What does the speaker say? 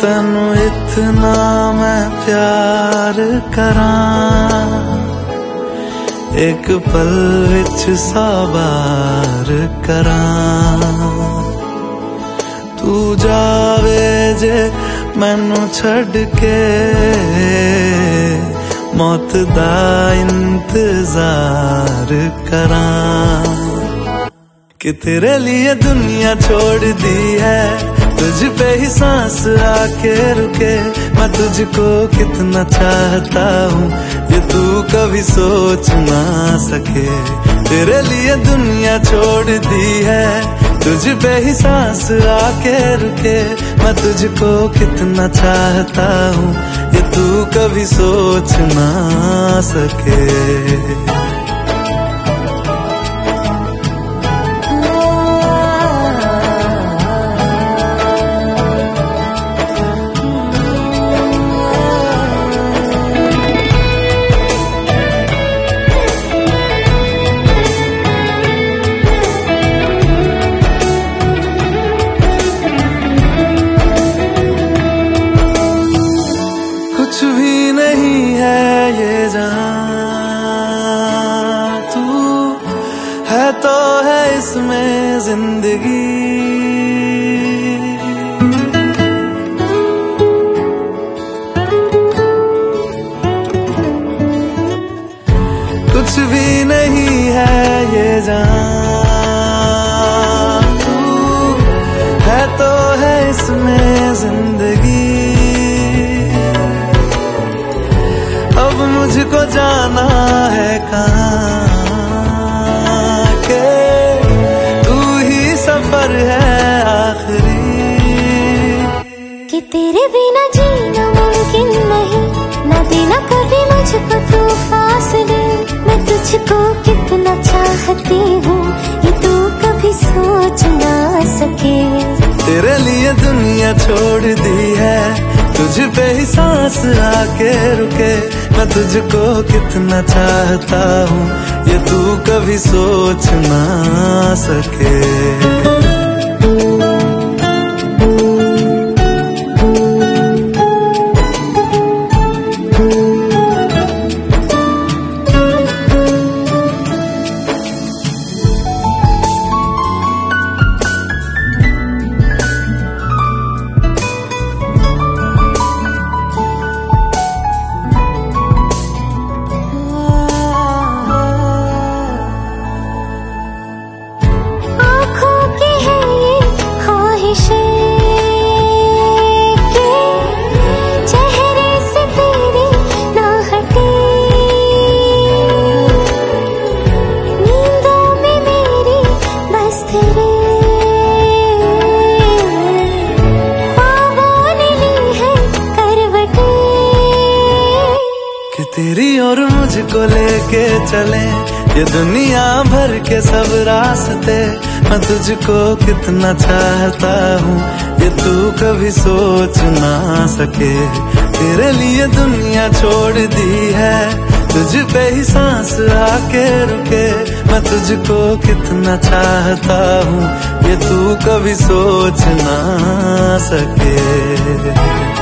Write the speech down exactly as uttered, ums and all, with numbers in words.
तैनू इतना मैं प्यार करां, एक पल विच सौ बार करां। तू जावे जे मैनू छड़ के, मौत दा इंतजार करां। कि तेरे लिए दुनिया छोड़ दी है, तुझ पे ही सांस आके रुके। मैं तुझको कितना चाहता हूँ ये तू कभी सोच ना सके। तेरे लिए दुनिया छोड़ दी है, तुझ पे ही सांस आके रुके। मैं तुझको कितना चाहता हूँ ये तू कभी सोच ना सके। कुछ भी नहीं है ये जहां, तू है तो है इसमें जिंदगी। कुछ भी नहीं है ये जहां, तू है तो है इसमें जिंदगी। अब मुझको जाना है कहाँ के तू ही सफर है आखिरी। कि तेरे बिना जीना मुमकिन नहीं, न देना कभी मुझको तू फासले। मैं तुझको कितना चाहती हूँ ये तू कभी सोच ना सके। तेरे लिए दुनिया छोड़ दी है, तुझ पे ही सांस आके रुके। मैं तुझको कितना चाहता हूँ ये तू कभी सोच ना सके। तेरी और मुझको लेके चले ये दुनिया भर के सब रास्ते। मैं तुझको कितना चाहता हूँ ये तू कभी सोच ना सके। तेरे लिए दुनिया छोड़ दी है, तुझ पे ही सांस आके रुके। मैं तुझको कितना चाहता हूँ ये तू कभी सोच ना सके।